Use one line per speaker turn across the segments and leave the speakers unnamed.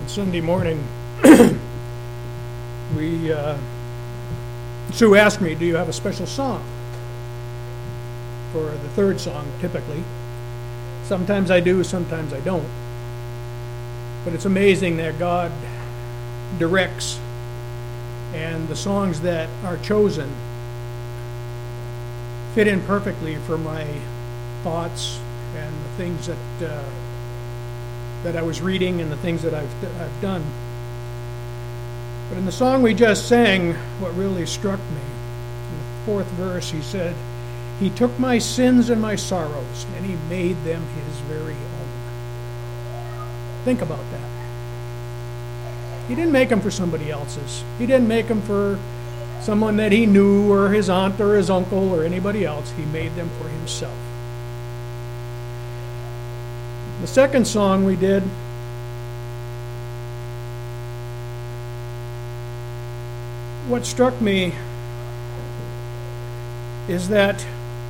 Sunday morning, Sue asked me, do you have a special song for the third song, typically? Sometimes I do, sometimes I don't. But it's amazing that God directs, and the songs that are chosen fit in perfectly for my thoughts and the things that I was reading and the things that I've done. But in the song we just sang, what really struck me, in the fourth verse, he said, "He took my sins and my sorrows, and he made them his very own." Think about that. He didn't make them for somebody else's. He didn't make them for someone that he knew, or his aunt, or his uncle, or anybody else. He made them for himself. The second song we did, what struck me is that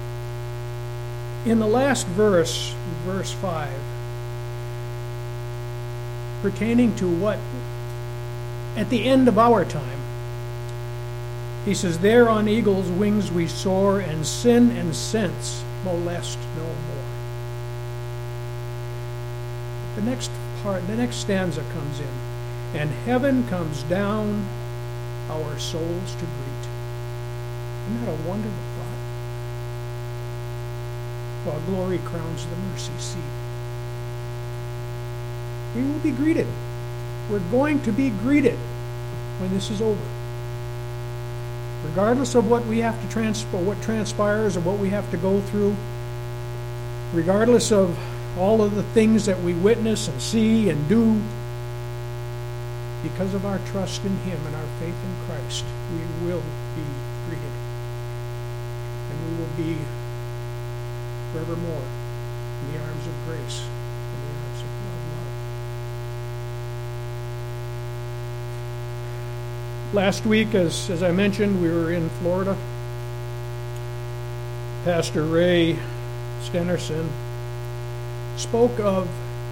in the last verse, verse 5, pertaining to what, at the end of our time, he says, "There on eagle's wings we soar, and sin and sense molest no more." The next stanza comes in, "And heaven comes down our souls to greet." Isn't that a wonderful thought? While glory crowns the mercy seat. We will be greeted. We're going to be greeted when this is over. Regardless of what we have to what transpires or what we have to go through, regardless of all of the things that we witness and see and do, because of our trust in Him and our faith in Christ, we will be greeted. And we will be forevermore in the arms of grace and the arms of love. Last week, as I mentioned, we were in Florida. Pastor Ray Stenerson spoke of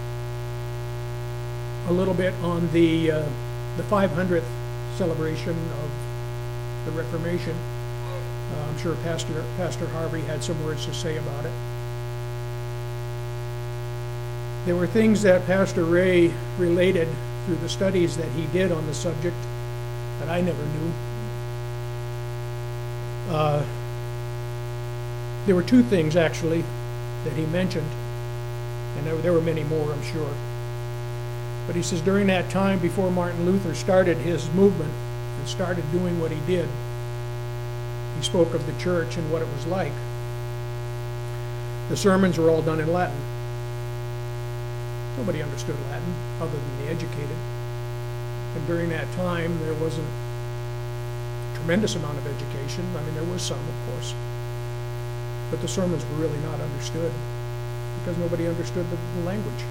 a little bit on the 500th celebration of the Reformation. I'm sure Pastor Harvey had some words to say about it. There were things that Pastor Ray related through the studies that he did on the subject that I never knew. There were two things, actually, that he mentioned, and there were many more, I'm sure. But he says during that time, before Martin Luther started his movement and started doing what he did, he spoke of the church and what it was like. The sermons were all done in Latin. Nobody understood Latin other than the educated. And during that time, there wasn't a tremendous amount of education. I mean, there was some, of course. But the sermons were really not understood because nobody understood the language.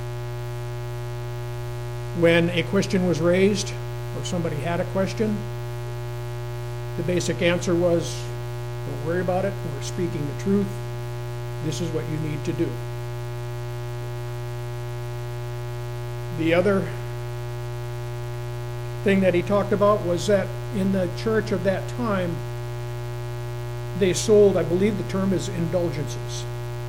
When a question was raised, or somebody had a question, the basic answer was, don't worry about it, we're speaking the truth, this is what you need to do. The other thing that he talked about was that in the church of that time, they sold, I believe the term is indulgences.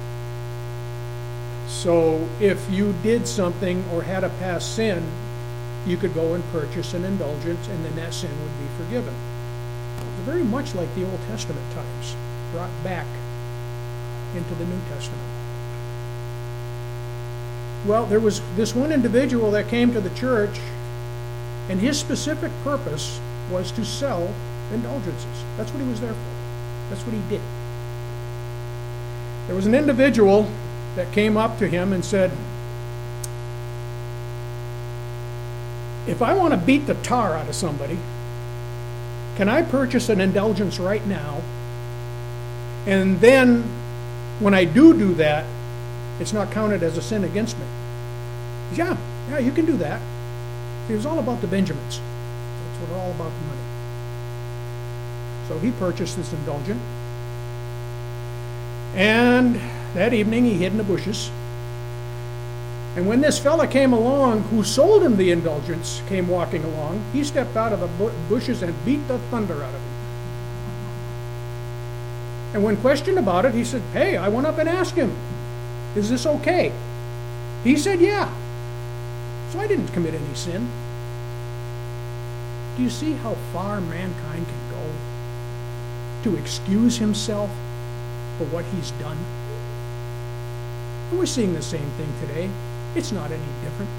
So if you did something or had a past sin, you could go and purchase an indulgence, and then that sin would be forgiven. It's very much like the Old Testament times, brought back into the New Testament. Well, there was this one individual that came to the church, and his specific purpose was to sell indulgences. That's what he was there for. That's what he did. There was an individual that came up to him and said, "If I want to beat the tar out of somebody, can I purchase an indulgence right now? And then when I do that, it's not counted as a sin against me." He said, yeah, you can do that. It was all about the Benjamins. That's what all about the money. So he purchased this indulgent. And that evening he hid in the bushes. And when this fella came along who sold him the indulgence came walking along, he stepped out of the bushes and beat the thunder out of him. And when questioned about it, he said, hey, I went up and asked him, is this okay? He said, yeah. So I didn't commit any sin. Do you see how far mankind can go to excuse himself for what he's done? And we're seeing the same thing today. It's not any different.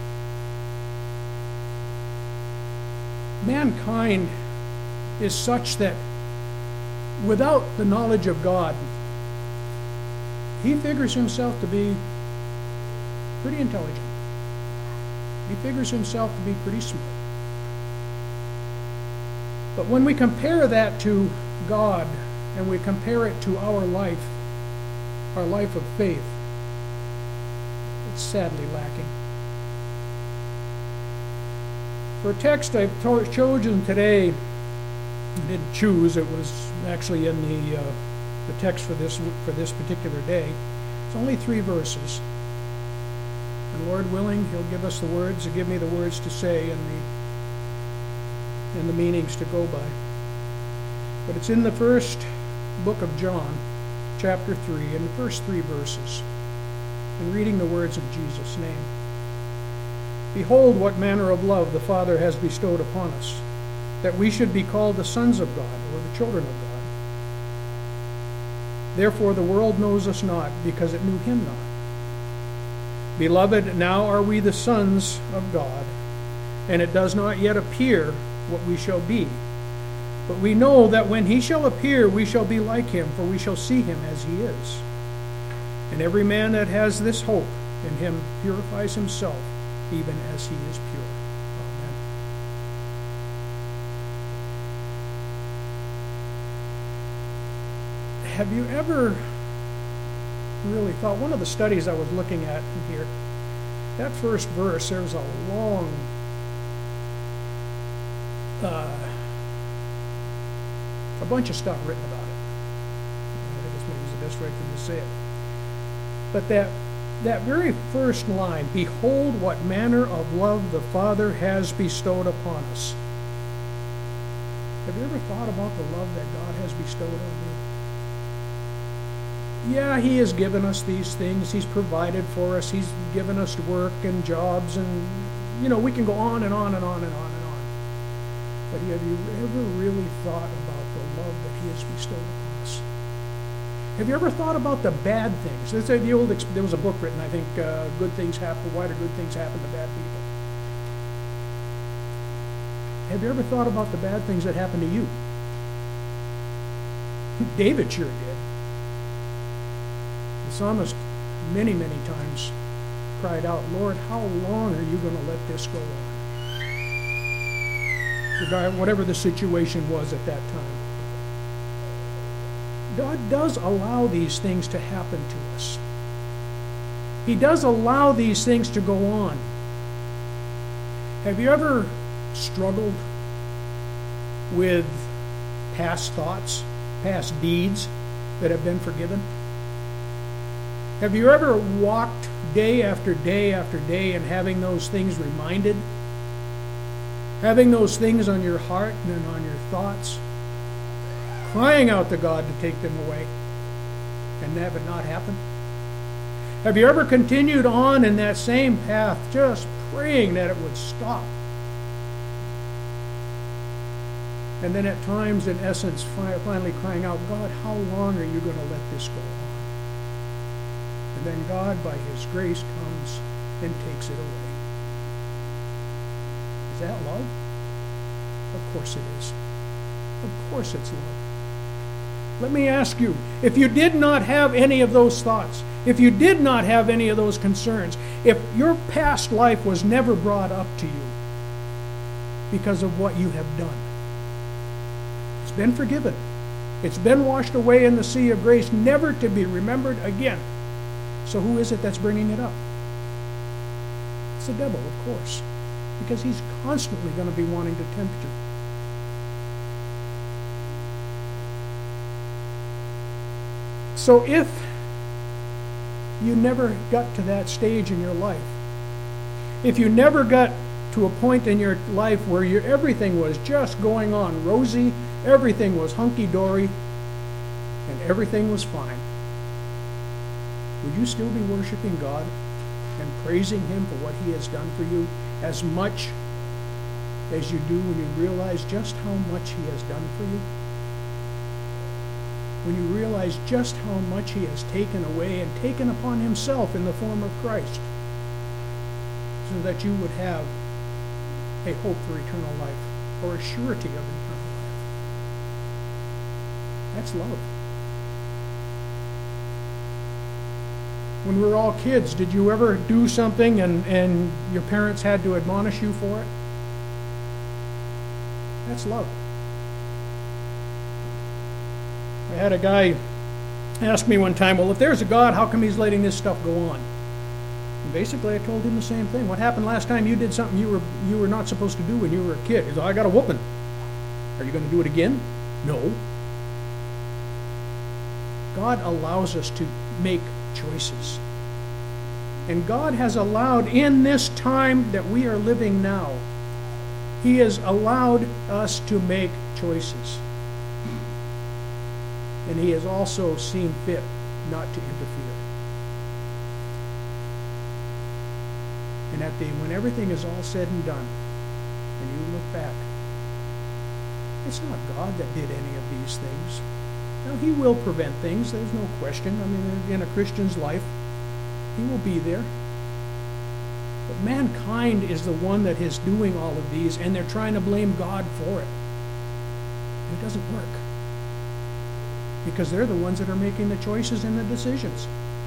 Mankind is such that without the knowledge of God, he figures himself to be pretty intelligent. He figures himself to be pretty smart. But when we compare that to God and we compare it to our life of faith, it's sadly lacking. For a text I've chosen today, I didn't choose, it was actually in the text for this particular day. It's only 3 verses. And Lord willing, He'll give us the words, He'll give me the words to say and the meanings to go by. But it's in the first book of John, chapter 3, in the first 3 verses, and reading the words of Jesus' name. Behold, what manner of love the Father has bestowed upon us, that we should be called the sons of God, or the children of God. Therefore the world knows us not, because it knew Him not. Beloved, now are we the sons of God, and it does not yet appear what we shall be. But we know that when He shall appear, we shall be like Him, for we shall see Him as He is. And every man that has this hope in Him purifies himself, even as he is pure. Amen. Have you ever really thought, one of the studies I was looking at here, that first verse, there's a long a bunch of stuff written about it. I think that's maybe the best way for me to say it. But that very first line, behold what manner of love the Father has bestowed upon us. Have you ever thought about the love that God has bestowed on you? Yeah, He has given us these things. He's provided for us. He's given us work and jobs, and we can go on and on and on and on and on. But have you ever really thought about the love that He has bestowed upon us? Have you ever thought about the bad things? There was a book written, I think, Good Things Happen. Why do good things happen to bad people? Have you ever thought about the bad things that happen to you? David sure did. The psalmist many, many times cried out, Lord, how long are you going to let this go on? Whatever the situation was at that time. God does allow these things to happen to us. He does allow these things to go on. Have you ever struggled with past thoughts, past deeds that have been forgiven? Have you ever walked day after day after day and having those things reminded? Having those things on your heart and on your thoughts? Crying out to God to take them away and have it not happen? Have you ever continued on in that same path, just praying that it would stop? And then at times, in essence, finally crying out, God, how long are you going to let this go on? And then God, by His grace, comes and takes it away. Is that love? Of course it is. Of course it's love. Let me ask you, if you did not have any of those thoughts, if you did not have any of those concerns, if your past life was never brought up to you because of what you have done, it's been forgiven. It's been washed away in the sea of grace, never to be remembered again. So who is it that's bringing it up? It's the devil, of course, because he's constantly going to be wanting to tempt you. So if you never got to that stage in your life if you never got to a point in your life where everything was just going on rosy, everything was hunky-dory, and everything was fine, would you still be worshiping God and praising Him for what He has done for you as much as you do when you realize just how much He has done for you? When you realize just how much He has taken away and taken upon Himself in the form of Christ, so that you would have a hope for eternal life, or a surety of eternal life. That's love. When we were all kids, did you ever do something and your parents had to admonish you for it? That's love. I had a guy ask me one time, well, if there's a God, how come He's letting this stuff go on? And basically, I told him the same thing. What happened last time you did something you were not supposed to do when you were a kid? He said, I got a whooping. Are you going to do it again? No. God allows us to make choices. And God has allowed in this time that we are living now, He has allowed us to make choices. And He has also seen fit not to interfere. And when everything is all said and done, and you look back, it's not God that did any of these things. Now, He will prevent things, there's no question. I mean, in a Christian's life, He will be there. But mankind is the one that is doing all of these, and they're trying to blame God for it. And it doesn't work. Because they're the ones that are making the choices and the decisions.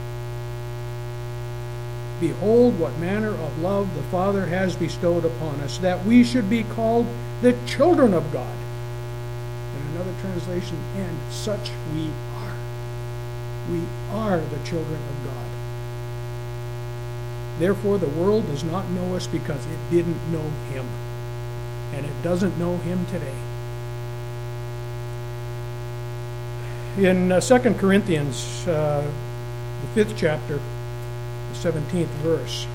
Behold, what manner of love the Father has bestowed upon us, that we should be called the children of God. In another translation, and such we are. We are the children of God. Therefore, the world does not know us because it didn't know Him. And it doesn't know Him today. In 2 Corinthians, the 5th chapter, the 17th verse,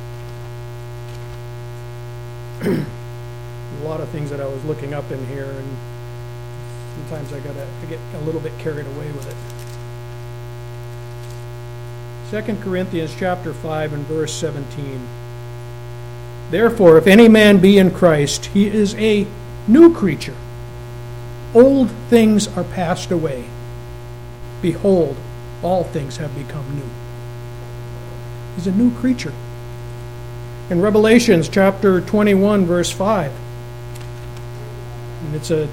a lot of things that I was looking up in here, and sometimes I get a little bit carried away with it. 2 Corinthians chapter 5 and verse 17. Therefore, if any man be in Christ, he is a new creature. Old things are passed away. Behold, all things have become new. He's a new creature. In Revelations chapter 21, verse 5, and it's a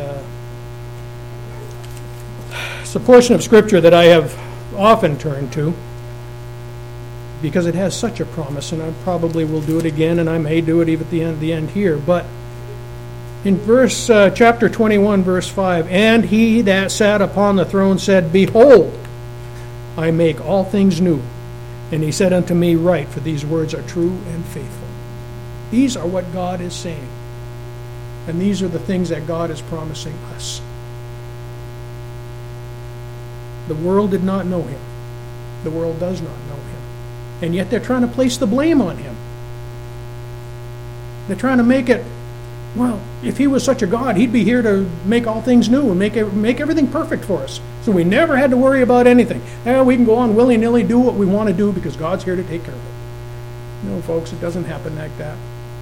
portion of Scripture that I have often turned to because it has such a promise, and I probably will do it again, and I may do it even at the end here. But in chapter 21, verse 5, and He that sat upon the throne said, Behold, I make all things new. And He said unto me, Write, for these words are true and faithful. These are what God is saying. And these are the things that God is promising us. The world did not know Him. The world does not know Him. And yet they're trying to place the blame on Him. They're trying to make it, well, if He was such a God, He'd be here to make all things new and make everything perfect for us. So we never had to worry about anything. We can go on willy-nilly, do what we want to do because God's here to take care of it. No, folks, it doesn't happen like that.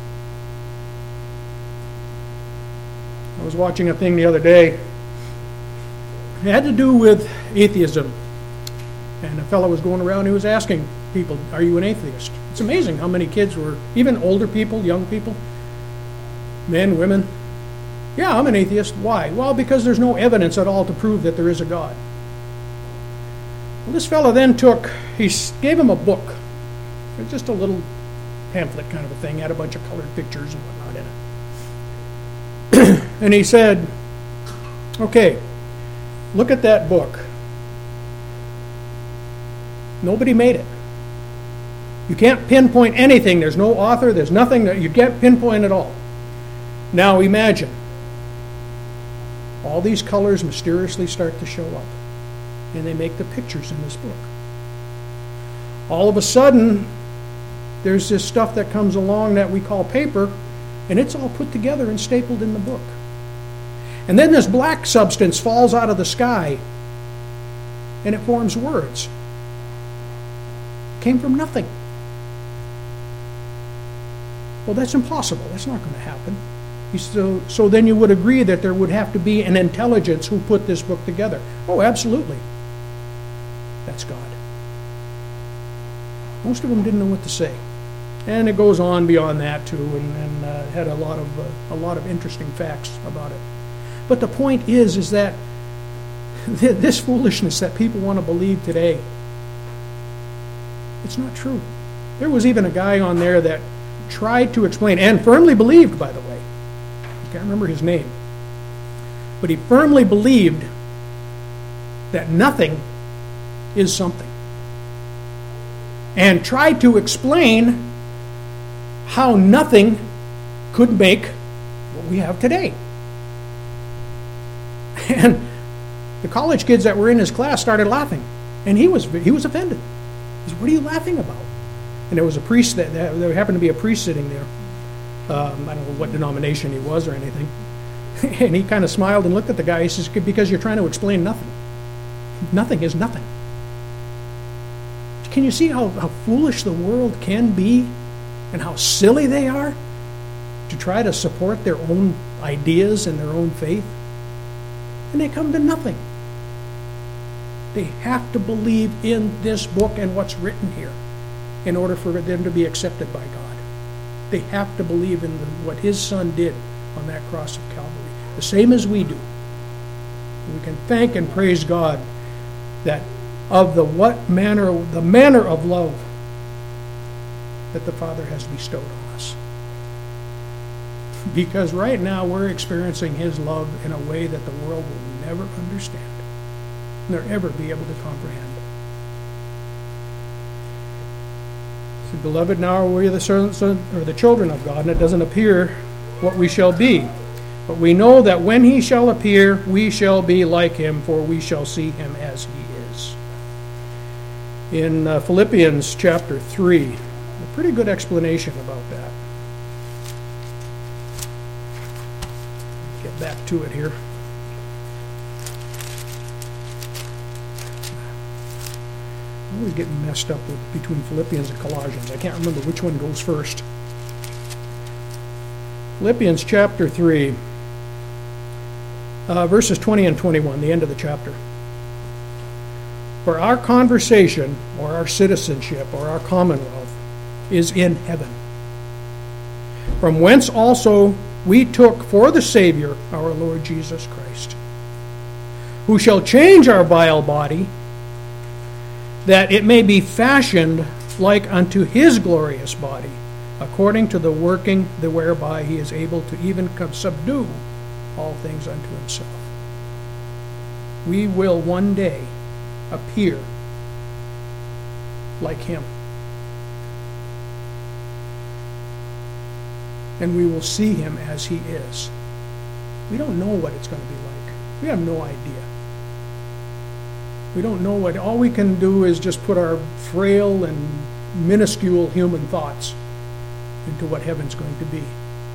I was watching a thing the other day. It had to do with atheism. And a fellow was going around, he was asking people, are you an atheist? It's amazing how many kids were, even older people, young people, men, women. Yeah, I'm an atheist. Why? Well, because there's no evidence at all to prove that there is a God. Well, this fellow then he gave him a book. It was just a little pamphlet kind of a thing, had a bunch of colored pictures and whatnot in it. And he said, okay, look at that book. Nobody made it. You can't pinpoint anything. There's no author. There's nothing that you can't pinpoint at all. Now imagine. All these colors mysteriously start to show up. And they make the pictures in this book. All of a sudden, there's this stuff that comes along that we call paper, and it's all put together and stapled in the book. And then this black substance falls out of the sky, and it forms words. It came from nothing. Well, that's impossible. That's not going to happen. So then you would agree that there would have to be an intelligence who put this book together. Oh, absolutely. That's God. Most of them didn't know what to say. And it goes on beyond that, too, and had a lot of interesting facts about it. But the point is that this foolishness that people want to believe today, it's not true. There was even a guy on there that tried to explain, and firmly believed, by the way. I can't remember his name. But he firmly believed that nothing is something. And tried to explain how nothing could make what we have today. And the college kids that were in his class started laughing. And he was offended. He said, "What are you laughing about?" And there was a priest, there happened to be a priest sitting there. I don't know what denomination he was or anything. And he kind of smiled and looked at the guy. He says, "Because you're trying to explain nothing. Nothing is nothing." Can you see how foolish the world can be and how silly they are to try to support their own ideas and their own faith? And they come to nothing. They have to believe in this book and what's written here in order for them to be accepted by God. They have to believe in what His Son did on that cross of Calvary, the same as we do. We can thank and praise God that of the manner of love that the Father has bestowed on us. Because right now we're experiencing His love in a way that the world will never understand, nor ever be able to comprehend. So, beloved, now are we the sons or the children of God, and it doesn't appear what we shall be. But we know that when He shall appear, we shall be like Him, for we shall see Him as He is. In Philippians chapter 3, a pretty good explanation about that. Get back to it here. I'm always getting messed up between Philippians and Colossians. I can't remember which one goes first. Philippians chapter 3, verses 20 and 21, the end of the chapter. For our conversation, or our citizenship, or our commonwealth, is in heaven, from whence also we took for the Savior our Lord Jesus Christ, who shall change our vile body, that it may be fashioned like unto His glorious body, according to the working whereby He is able to even subdue all things unto Himself. We will one day appear like Him. And we will see Him as He is. We don't know what it's going to be like. We have no idea. We don't know what. All we can do is just put our frail and minuscule human thoughts into what heaven's going to be.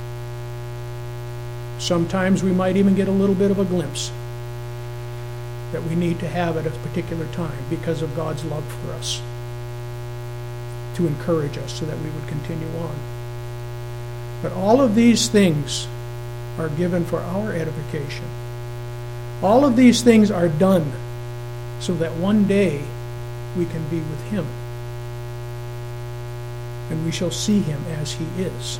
Sometimes we might even get a little bit of a glimpse that we need to have at a particular time because of God's love for us, to encourage us so that we would continue on. But all of these things are given for our edification. All of these things are done so that one day we can be with Him, and we shall see Him as He is.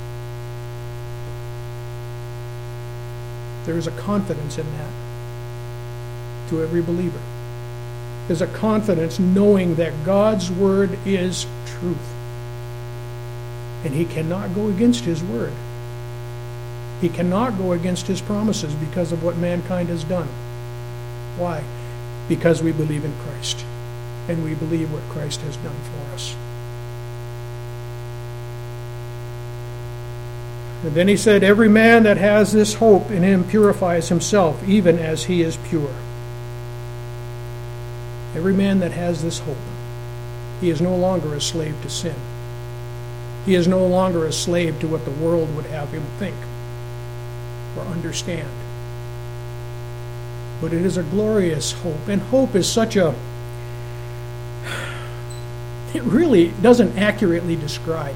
There is a confidence in that to every believer. There's a confidence knowing that God's Word is truth. And He cannot go against His Word. He cannot go against His promises because of what mankind has done. Why? Because we believe in Christ. And we believe what Christ has done for us. And then he said, every man that has this hope in him purifies himself, even as he is pure. Every man that has this hope, he is no longer a slave to sin. He is no longer a slave to what the world would have him think or understand. But it is a glorious hope, and hope is such a... It really doesn't accurately describe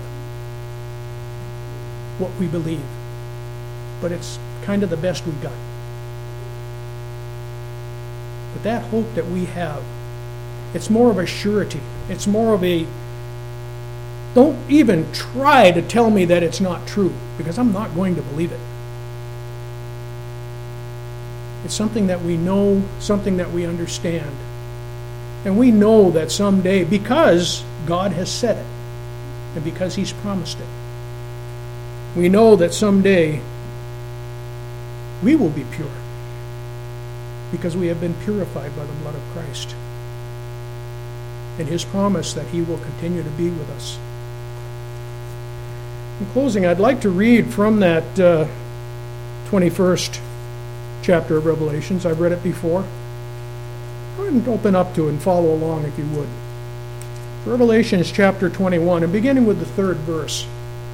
what we believe, but it's kind of the best we got. But that hope that we have, it's more of a surety. It's more of a, don't even try to tell me that it's not true, because I'm not going to believe it. It's something that we know, something that we understand. And we know that someday, because God has said it, and because He's promised it, we know that someday we will be pure, because we have been purified by the blood of Christ. And His promise that He will continue to be with us. In closing, I'd like to read from that 21st chapter of Revelations. I've read it before. Go ahead and open up to it and follow along if you would. Revelations chapter 21, and beginning with the 3rd verse.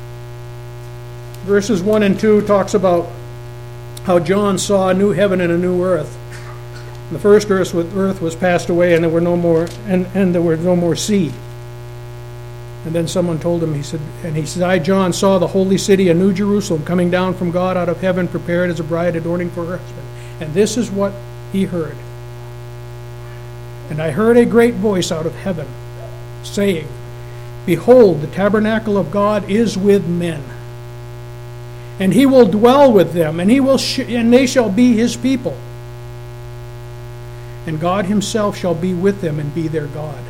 Verses 1 and 2 talks about how John saw a new heaven and a new earth. The first earth was passed away, and there were no more, and there were no more sea. And then someone told him, he said, I, John, saw the holy city, a new Jerusalem, coming down from God out of heaven, prepared as a bride adorning for her husband. And this is what he heard. And I heard a great voice out of heaven, saying, Behold, the tabernacle of God is with men, and He will dwell with them, and and they shall be His people. And God Himself shall be with them and be their God.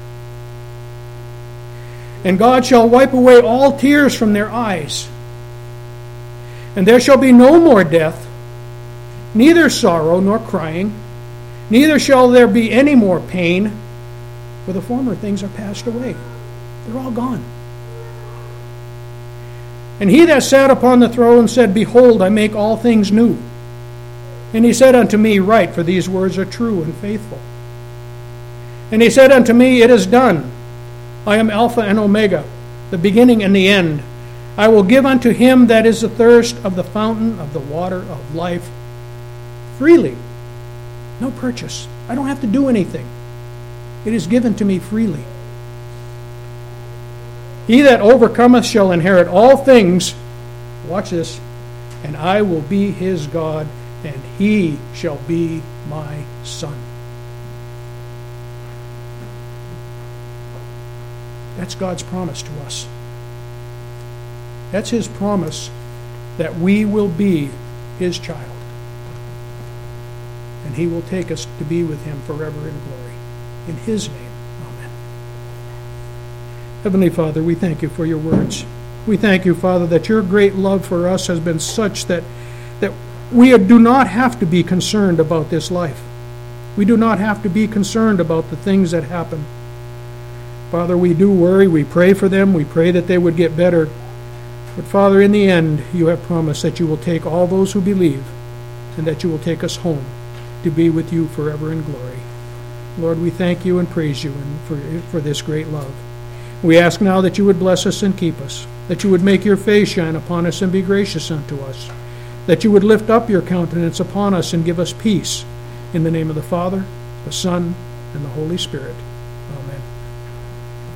And God shall wipe away all tears from their eyes. And there shall be no more death, neither sorrow nor crying, neither shall there be any more pain, for the former things are passed away. They're all gone. And He that sat upon the throne said, Behold, I make all things new. And He said unto me, Write, for these words are true and faithful. And He said unto me, It is done. I am Alpha and Omega, the beginning and the end. I will give unto him that is athirst of the fountain of the water of life freely. No purchase. I don't have to do anything. It is given to me freely. He that overcometh shall inherit all things. Watch this. And I will be his God, and he shall be my son. That's God's promise to us. That's His promise that we will be His child. And He will take us to be with Him forever in glory. In His name, amen. Heavenly Father, we thank You for Your words. We thank You, Father, that Your great love for us has been such that we do not have to be concerned about this life. We do not have to be concerned about the things that happen. Father, we do worry. We pray for them. We pray that they would get better. But Father, in the end, You have promised that You will take all those who believe and that You will take us home to be with You forever in glory. Lord, we thank You and praise You for this great love. We ask now that You would bless us and keep us, that You would make Your face shine upon us and be gracious unto us, that You would lift up Your countenance upon us and give us peace. In the name of the Father, the Son, and the Holy Spirit.